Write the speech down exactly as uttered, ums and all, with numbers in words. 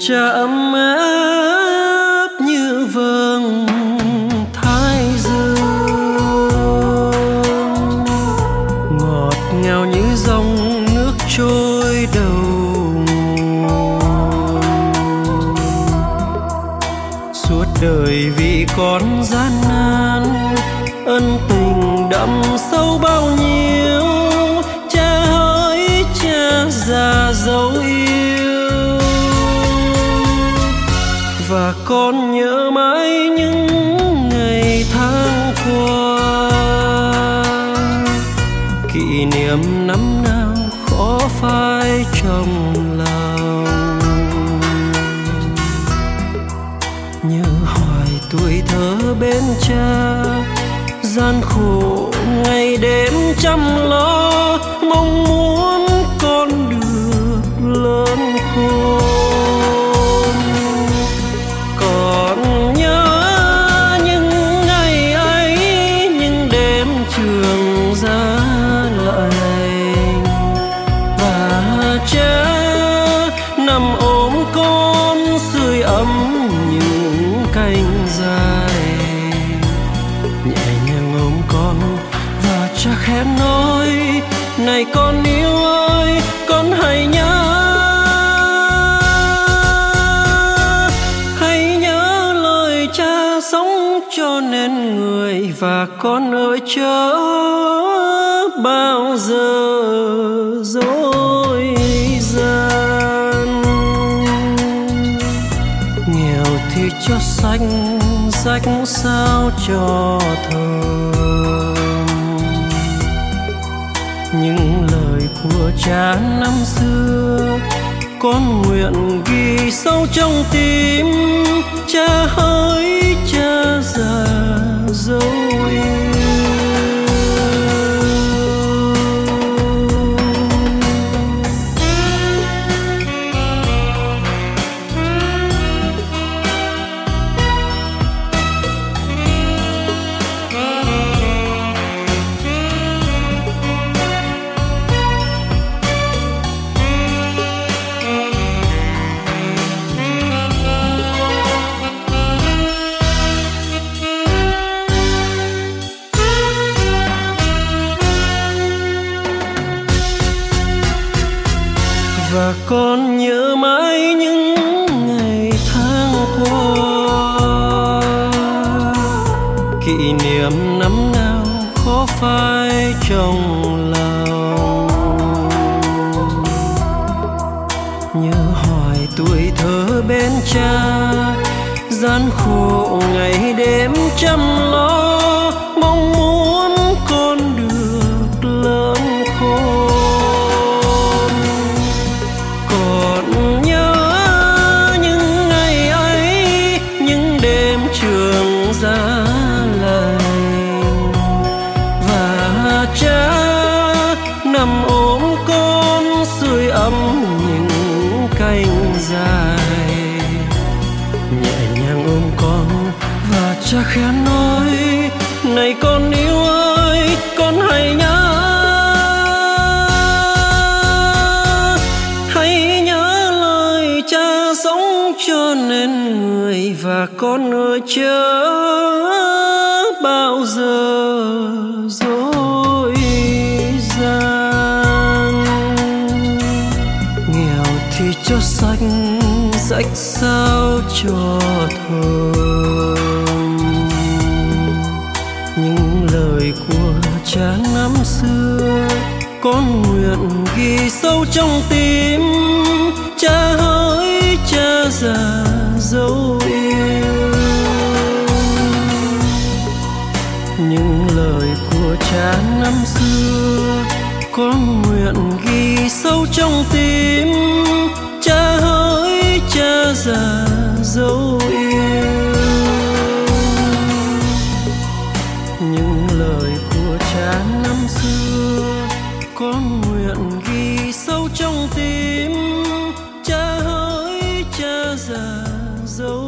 cha ấm áp như vầng thái dương, ngọt ngào như dòng nước trôi đầu nguồn. Suốt đời vì con gian nan, ân tình đậm sâu bao nhiêu. Cha hỡi cha già dấu yêu, và con nhớ mãi những ngày tháng qua. Kỷ niệm năm nào khó phai trong lòng, nhớ hoài tuổi thơ bên cha. Gian khổ ngày đêm chăm lo, mong muốn con được lớn khôn. Còn nhớ những ngày ấy, những đêm trường giá lạnh, và cha nằm ôm con sưởi ấm những cánh dài. Nhẹ nhàng ôm con và cha khẽ nói: này con yêu ơi, con hãy nhớ, hãy nhớ lời cha sống cho nên người. Và con ơi chớ bao giờ dối gian, nghèo thì cho xanh rách sao cho thơm. Những lời của cha năm xưa con nguyện ghi sâu trong tim. Cha hỡi cha già dấu yêu, và con nhớ mãi những ngày tháng qua. Kỷ niệm năm nào khó phai trong lòng, nhớ hoài tuổi thơ bên cha. Gian khổ ngày đêm chăm lo, mong muốn con được lớn khôn. Trường giá lạnh, và cha nằm ôm con sưởi ấm những cánh dài. Nhẹ nhàng ôm con và cha khẽ nói: này con yêu ơi, con hãy nhớ, hãy nhớ lời cha sống cho nên người. Và con ơi chớ bao giờ dối gian, nghèo thì cho xanh rách sao cho thơm. Những lời của cha năm xưa con nguyện ghi sâu trong tim. Cha hỡi cha già dấu yêu, những lời của cha năm xưa con nguyện ghi sâu trong tim. Cha hỡi cha già dấu yêu, những lời của cha năm xưa con nguyện ghi sâu trong tim. Cha hỡi cha già dấu